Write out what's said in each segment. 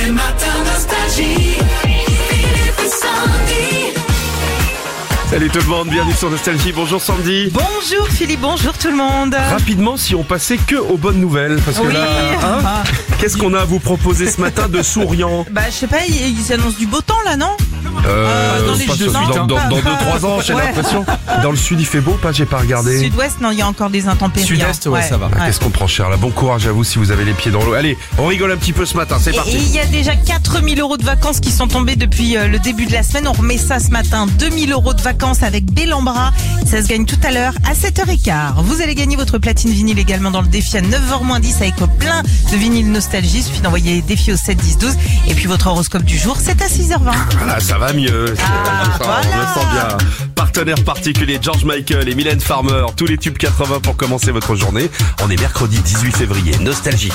Les matins nostalgie. Philippe et Sandy. Salut tout le monde, bienvenue sur Nostalgie. Bonjour Sandy. Bonjour Philippe, bonjour tout le monde. Rapidement, si on passait que aux bonnes nouvelles, parce que Oui. là, qu'est-ce qu'on a à vous proposer ce matin de souriant? Bah je sais pas, ils annoncent du beau temps là, non? dans les pas Jeux, sûr, non, dans pas- 2-3 ans, j'ai Ouais. l'impression. Dans le sud, il fait beau, pas? J'ai pas regardé. Sud-ouest, non, il y a encore des intempéries. Sud-Est, ouais, ça va. Ah, qu'est-ce qu'on prend cher là? Bon courage à vous si vous avez les pieds dans l'eau. Allez, on rigole un petit peu ce matin, c'est Et parti. il y a déjà 4000 € de vacances qui sont tombés depuis le début de la semaine. On remet ça ce matin. 2000 € de vacances avec Bellambra. Ça se gagne tout à l'heure à 7h15. Vous allez gagner votre platine vinyle également dans le défi à 9h-10 avec plein de vinyles nostalgie. Il suffit d'envoyer défi au 7 10 12. Et puis votre horoscope du jour, c'est à 6h20. Voilà, ça va mieux. voilà. On le sent bien. Partenaire particulier George Michael et Mylène Farmer. Tous les tubes 80 pour commencer votre journée. On est mercredi 18 février. Nostalgie.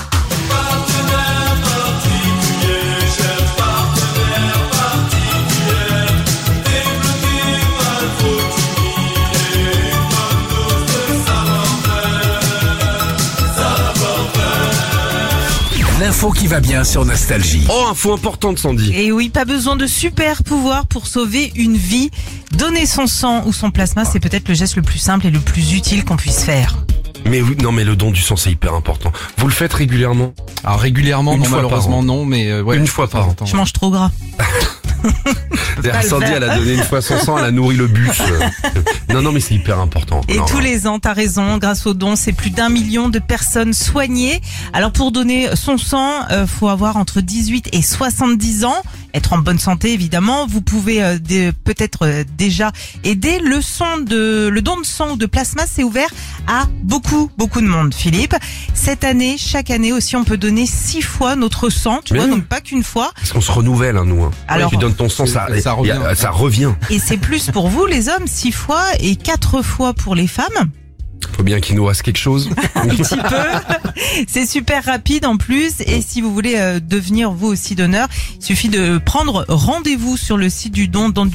L'info qui va bien sur Nostalgie. Oh, info importante Sandy. Et oui, pas besoin de super pouvoir pour sauver une vie. Donner son sang ou son plasma, c'est peut-être le geste le plus simple et le plus utile qu'on puisse faire. Mais oui, non mais le don du sang c'est hyper important. Vous le faites régulièrement? Alors régulièrement, Une non, fois malheureusement par an. non, mais ouais, Une fois de temps par en an. temps. Je mange trop gras. C'est-à-dire, le Sandy faire. elle a donné une fois son sang, elle a nourri le bus. Non mais c'est hyper important. Et Non, tous non. les ans, t'as raison, grâce aux dons, c'est plus d'1 million de personnes soignées. Alors pour donner son sang, faut avoir entre 18 et 70 ans, être en bonne santé évidemment. Vous pouvez peut-être déjà aider. Le don de sang ou de plasma, c'est ouvert à beaucoup de monde, Philippe. Cette année, chaque année aussi, on peut donner 6 fois notre sang, tu Mais vois, oui. donc pas qu'une fois. Parce qu'on se renouvelle nous. Alors- tu donnes ton sang, ça revient. Ça revient. Et c'est plus pour vous les hommes, 6 fois et 4 fois pour les femmes. Faut bien qu'il nous reste quelque chose. Un petit peu. C'est super rapide en plus. Et si vous voulez devenir vous aussi donneur, il suffit de prendre rendez-vous sur le site du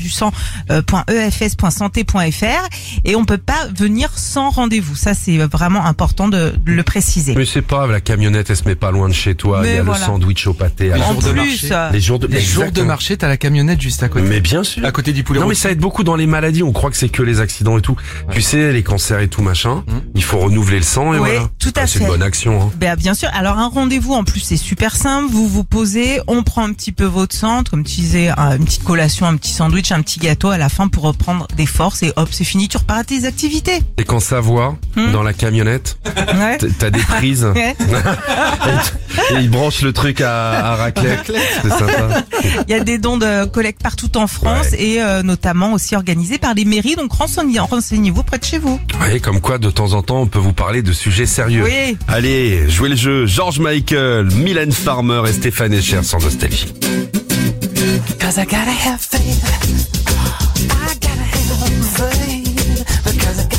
don.efs.santé.fr et on peut pas venir sans rendez-vous. Ça, c'est vraiment important de le préciser. Mais c'est pas grave, la camionnette elle se met pas loin de chez toi. Mais Il y a voilà. le sandwich au pâté. En jours de plus, marché. Les jours de, Les jours de Exactement. marché, t'as la camionnette juste à côté. Mais bien sûr. À côté du poulet Non mais rôti. ça aide beaucoup dans les maladies. On croit que c'est que les accidents et tout. Tu sais, les cancers et tout machin. Il faut renouveler le sang et Oui, voilà. tout à C'est une fait. bonne action. Hein. Ben, bien sûr. Alors un rendez-vous en plus c'est super simple. Vous vous posez, on prend un petit peu votre sang, comme tu disais, une petite collation, un petit sandwich, un petit gâteau à la fin pour reprendre des forces et hop c'est fini. Tu repars à tes activités. Et quand ça voit dans la camionnette, Ouais. t'as des prises. Ouais. Et ils branchent le truc à raclette. C'est sympa. Il y a des dons de collecte partout en France et notamment aussi organisés par les mairies. Donc renseignez-vous près de chez vous. Ouais, comme quoi de temps en temps on peut vous parler de sujets sérieux. Oui. Allez, jouez le jeu. George Michael, Mylène Farmer et Stéphane Echer sans nostalgie. Cause I gotta have faith. I gotta have faith. Because I got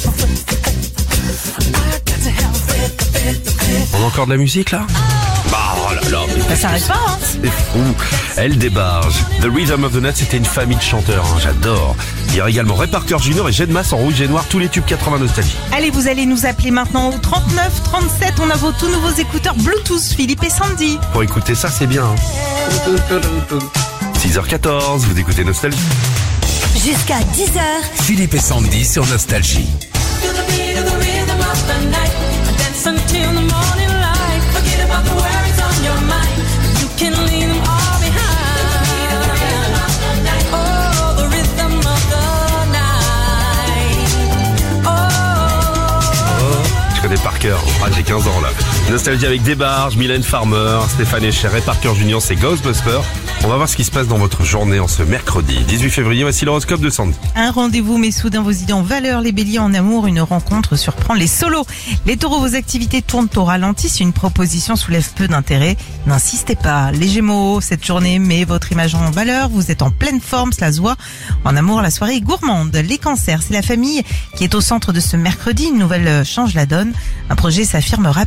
to have faith. On a encore de la musique là? Bah oh là là, mais Ça s'arrête pas, hein. c'est fou. Elle débarque. The Rhythm of the Night, c'était une famille de chanteurs, hein, j'adore. Il y a également Ray Parker Jr. et Jen Masse en rouge et noir, tous les tubes 80 nostalgie. Allez, vous allez nous appeler maintenant au 39 37. On a vos tout nouveaux écouteurs Bluetooth, Philippe et Sandy. Pour écouter ça, c'est bien. Hein. 6h14, vous écoutez Nostalgie. Jusqu'à 10h, Philippe et Sandy sur Nostalgie. To the beat of the rhythm of the night. Dance until the morning light. Forget about the worries on your mind. You can leave them all behind. Oh, the rhythm of the night. Oh. Je connais par cœur. Ah, j'ai 15 ans là. Nostalgie avec Débarge, Mylène Farmer, Stéphane Echer, Ray Parker Jr. C'est Ghostbusters. On va voir ce qui se passe dans votre journée en ce mercredi 18 février. Voici l'horoscope de Sandy. Un rendez-vous met soudain vos idées en valeur. Les béliers en amour, une rencontre surprend les solos. Les taureaux, vos activités tournent au ralenti. Si une proposition soulève peu d'intérêt, n'insistez pas. Les gémeaux, cette journée met votre image en valeur. Vous êtes en pleine forme, cela se voit. En amour, la soirée est gourmande. Les cancers, c'est la famille qui est au centre de ce mercredi. Une nouvelle change la donne. Un projet s'affirme rapidement.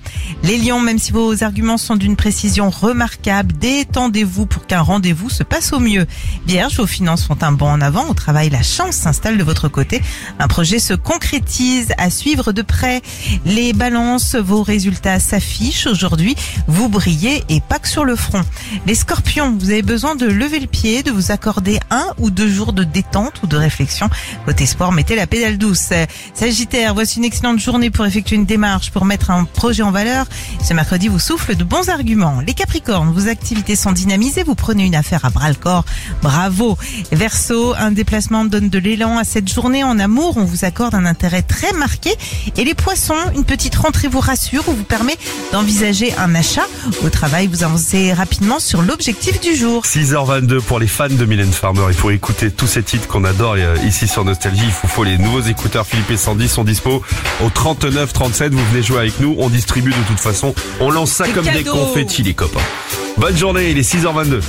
Les lions, même si vos arguments sont d'une précision remarquable, détendez-vous pour qu'un rendez-vous se passe au mieux. Vierge, vos finances font un bond en avant. Au travail, la chance s'installe de votre côté. Un projet se concrétise, à suivre de près. Les balances, vos résultats s'affichent. Aujourd'hui, vous brillez et pas que sur le front. Les scorpions, vous avez besoin de lever le pied, de vous accorder 1 ou 2 jours de détente ou de réflexion. Côté sport, mettez la pédale douce. Sagittaire, voici une excellente journée pour effectuer une démarche, pour mettre un projet en valeur. Ce mercredi vous souffle de bons arguments. Les Capricornes, vos activités sont dynamisées, vous prenez une affaire à bras-le-corps. Bravo. Verseau, un déplacement donne de l'élan à cette journée. En amour, on vous accorde un intérêt très marqué. Et les Poissons, une petite rentrée vous rassure ou vous permet d'envisager un achat. Au travail, vous avancez rapidement sur l'objectif du jour. 6h22 pour les fans de Mylène Farmer. Il faut écouter tous ces titres qu'on adore ici sur Nostalgie. Il faut les nouveaux écouteurs Philippe et Sandy sont dispo au 39-37. Vous venez jouer avec nous. On distribue de toute façon. On lance ça C'est comme des cadeau. confettis, les copains. Bonne journée, il est 6h22.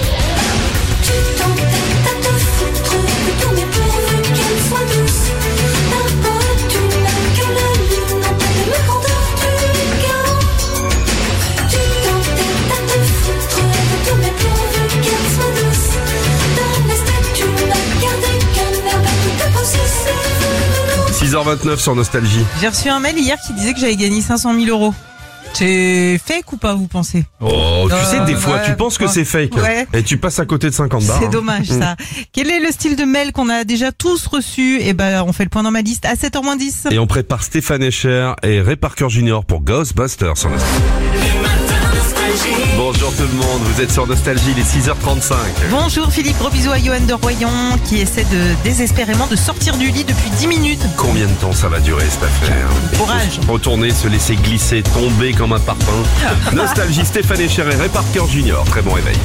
Tu 6h29 sur Nostalgie. J'ai reçu un mail hier qui disait que j'avais gagné 500 000 euros. C'est fake ou pas, vous pensez? Oh, tu sais, des fois, ouais, tu penses que c'est fake. Ouais. Et tu passes à côté de 50 bars. C'est hein. dommage ça. Quel est le style de mail qu'on a déjà tous reçu? Eh ben, on fait le point dans ma liste à 7h-10. Et on prépare Stéphane Escher et Ray Parker Jr. pour Ghostbusters sur Nostalgie. Bonjour tout le monde, vous êtes sur Nostalgie, il est 6h35. Bonjour Philippe, gros bisous à Johan de Royan qui essaie désespérément de sortir du lit depuis 10 minutes. Combien de temps ça va durer cette affaire? Courage. Retourner, se laisser glisser, tomber comme un parpaing. Nostalgie, Stéphane Escher et Ray Parker Jr. Très bon réveil.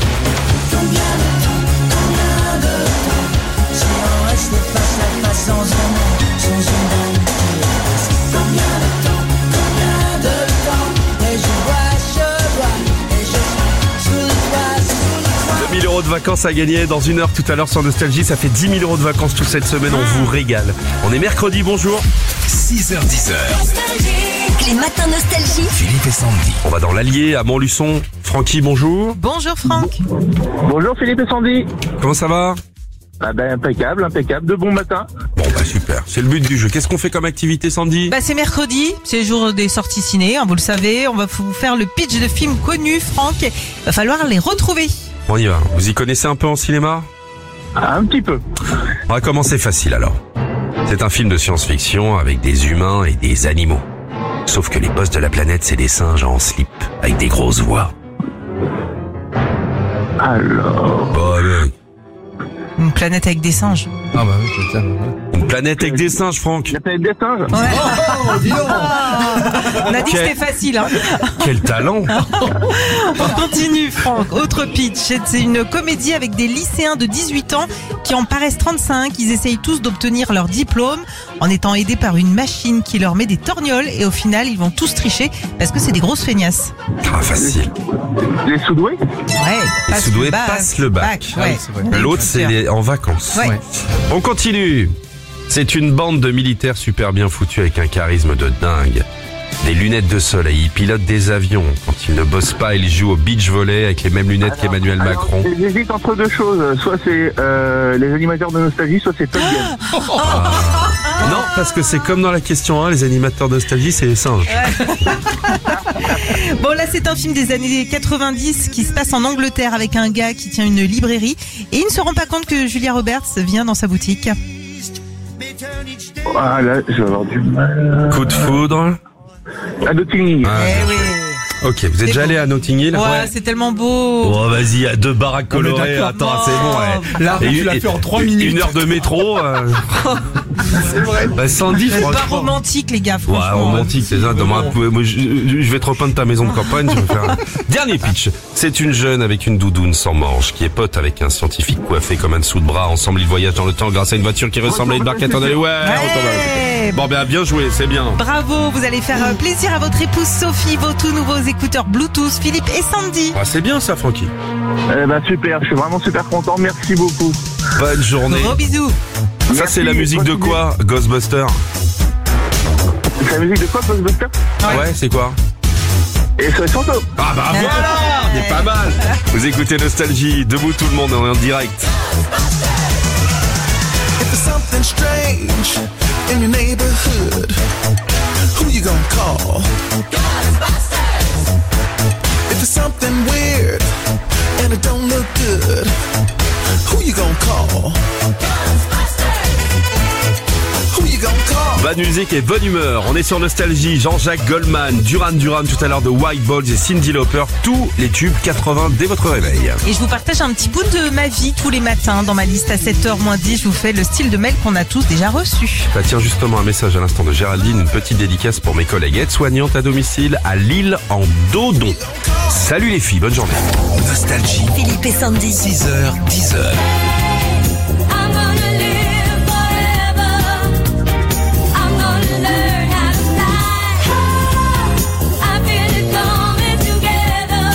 €2 000 de vacances à gagner dans une heure tout à l'heure sur Nostalgie. Ça fait 10 000 € de vacances toute cette semaine. On vous régale. On est mercredi, bonjour. 6h10. Les matins nostalgie. Philippe et Sandy. On va dans l'Allier à Montluçon. Francky, bonjour. Bonjour Franck. Bonjour Philippe et Sandy. Comment ça va? Ah ben impeccable, de bon matin. Bon bah super, c'est le but du jeu. Qu'est-ce qu'on fait comme activité, Sandy? Bah c'est mercredi, c'est le jour des sorties ciné, hein, vous le savez. On va vous faire le pitch de films connus, Franck. Va falloir les retrouver. On y va. Vous y connaissez un peu en cinéma? Ah, un petit peu. On va commencer facile alors. C'est un film de science-fiction avec des humains et des animaux. Sauf que les boss de la planète, c'est des singes en slip, avec des grosses voix. Alors... Bon, mec. Une planète avec des singes. Ah bah oui, c'est ça. Une planète avec des singes, Franck. La planète des singes. On a dit que Quel- c'était facile. Hein. Quel talent! On continue Franck. Autre pitch. C'est une comédie avec des lycéens de 18 ans qui en paraissent 35. Ils essayent tous d'obtenir leur diplôme en étant aidés par une machine qui leur met des torgnoles et au final ils vont tous tricher parce que c'est des grosses feignasses. Ah, facile. Les Soudoués. Ouais. Les Soudoués passent le bac. Ouais. c'est vrai. L'autre, c'est en vacances. Ouais. On continue. C'est une bande de militaires super bien foutus avec un charisme de dingue. Des lunettes de soleil, ils pilotent des avions. Quand ils ne bossent pas, ils jouent au beach volley avec les mêmes lunettes qu'Emmanuel Macron. J'hésite entre deux choses. Soit c'est les animateurs de Nostalgie, soit c'est Top Gun. Non, parce que c'est comme dans la question 1, les animateurs de Nostalgie, c'est les singes. Bon là c'est un film des années 90 qui se passe en Angleterre avec un gars qui tient une librairie et il ne se rend pas compte que Julia Roberts vient dans sa boutique. Ah là, je vais avoir du mal. Coup de foudre. À Notting Hill. Ah, Eh oui. ok, vous êtes déjà allé à Notting Hill? Ouais, c'est tellement beau. Oh, vas-y, à 2 baraques On est colorées. d'accord. Attends, c'est bon, ouais. Là, tu l'as fait en 3 minutes. 1 heure de métro. C'est vrai. Bah, Sandy, C'est pas franchement. romantique les gars, Ouais, franchement. romantique, c'est ça. Moi, je vais te repeindre ta maison de campagne. Je vais faire... Dernier pitch. C'est une jeune avec une doudoune sans manche qui est pote avec un scientifique coiffé comme un dessous de bras. Ensemble, ils voyagent dans le temps grâce à une voiture qui ressemble à une barquette en allée. Ouais, Ouais. Bon, ben, bien joué, c'est bien. Bravo, vous allez faire plaisir à votre épouse Sophie, vos tout nouveaux écouteurs Bluetooth, Philippe et Sandy. Ah, c'est bien ça, Francky. Eh ben super, je suis vraiment super content. Merci beaucoup. Bonne journée. Gros bisous. Ça, Merci, c'est la musique de quoi? Ghostbusters. C'est la musique de quoi, Ghostbusters? Ouais, c'est quoi? Et ça sont top. Ah bah voilà, on est pas mal. Vous écoutez Nostalgie, debout tout le monde, on est en direct. If there's something strange in your neighborhood, who you gonna call? Ghostbusters! If there's something weird and it don't look good, who you gonna call? Ghostbusters! Who you gonna call? Bonne musique et bonne humeur, on est sur Nostalgie, Jean-Jacques Goldman, Duran Duran tout à l'heure de White Balls et Cyndi Lauper, tous les tubes 80 dès votre réveil. Et je vous partage un petit bout de ma vie tous les matins dans ma liste à 7h-10. Je vous fais le style de mail qu'on a tous déjà reçu. Bah tiens justement un message à l'instant de Géraldine, une petite dédicace pour mes collègues aides-soignantes à domicile à Lille en Dodon. Salut les filles, bonne journée. Nostalgie, Philippe et Sandy. 6h, 10h. I'm gonna live forever. I'm gonna learn how to fly. I feel it coming together.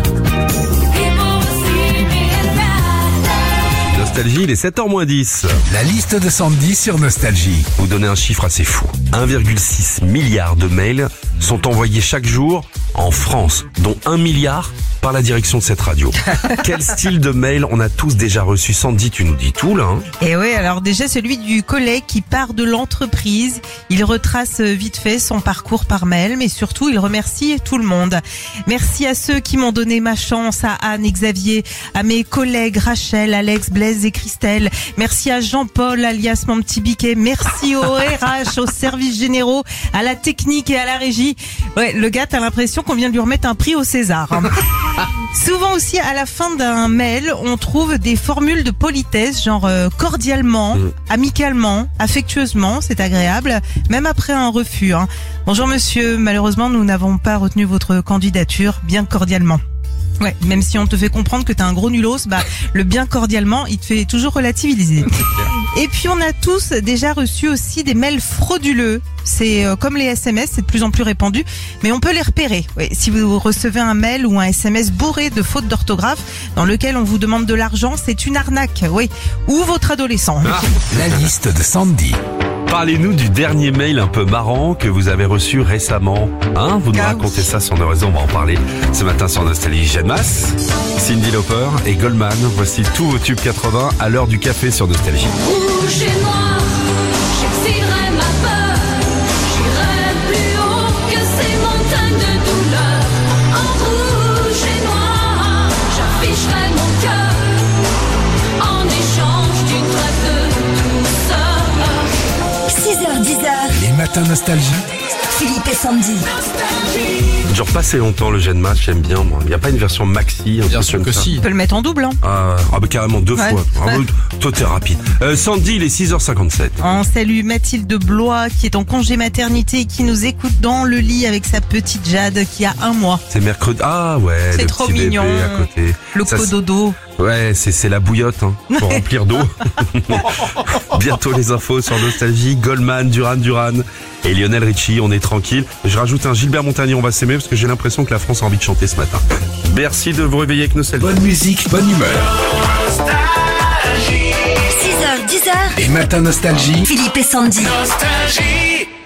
People will see me and cry. Nostalgie, il est 7h-10. La liste de Sandy sur Nostalgie. Vous donnez un chiffre assez fou. 1,6 milliard de mails sont envoyés chaque jour en France, dont 1 milliard par la direction de cette radio. Quel style de mail on a tous déjà reçu? Sandy, tu nous dis tout là. Hein. Et oui, alors déjà celui du collègue qui part de l'entreprise, il retrace vite fait son parcours par mail, mais surtout il remercie tout le monde. Merci à ceux qui m'ont donné ma chance, à Anne et Xavier, à mes collègues Rachel, Alex, Blaise et Christelle. Merci à Jean-Paul, alias mon petit biquet. Merci au RH, aux services généraux, à la technique et à la régie. Ouais, le gars, t'as l'impression qu'on vient de lui remettre un prix au César. Hein. Souvent aussi, à la fin d'un mail, on trouve des formules de politesse, genre cordialement, amicalement, affectueusement, c'est agréable, même après un refus. Hein. Bonjour monsieur, malheureusement nous n'avons pas retenu votre candidature, bien cordialement. Ouais, même si on te fait comprendre que t'es un gros nulos, bah le bien cordialement, il te fait toujours relativiser. Et puis on a tous déjà reçu aussi des mails frauduleux. C'est comme les SMS, c'est de plus en plus répandu, mais on peut les repérer. Ouais, si vous recevez un mail ou un SMS bourré de fautes d'orthographe dans lequel on vous demande de l'argent, c'est une arnaque. Oui, ou votre adolescent. La liste de Sandy. Parlez-nous du dernier mail un peu marrant que vous avez reçu récemment. Hein, vous nous racontez ça sur nos réseaux, on va en parler ce matin sur Nostalgie. Jeanne Masse, Cyndi Lauper et Goldman. Voici tous vos tubes 80 à l'heure du café sur Nostalgie. Rouge et noir, j'exciderai ma peur. J'irai plus haut que ces montagnes de douleur. En rouge et noir, j'afficherai mon cœur. En échange d'une trêve de douceur. 6h-10h. Les matins Nostalgie. Philippe et Sandy. Genre pas assez longtemps le Jeanne Masse, j'aime bien moi. Il n'y a pas une version maxi? Bien sûr que si. On peut le mettre en double. Hein. Ah bah carrément 2 Ouais. fois. Bravo, toi t'es rapide. Sandy, il est 6h57. On salue Mathilde de Blois qui est en congé maternité et qui nous écoute dans le lit avec sa petite Jade qui a 1 mois. C'est mercredi. Ah ouais, C'est le trop petit mignon. bébé à côté. Le Ça, cododo. Ouais, c'est la bouillotte hein, pour remplir d'eau. Bientôt les infos sur Nostalgie, Goldman, Duran et Lionel Richie, on est tranquille. Je rajoute un Gilbert Montagnier, on va s'aimer parce que j'ai l'impression que la France a envie de chanter ce matin. Merci de vous réveiller avec Nostalgie. Bonne musique, bonne humeur. 6h-10h. Les matins Nostalgie. Philippe et Sandy. Nostalgie.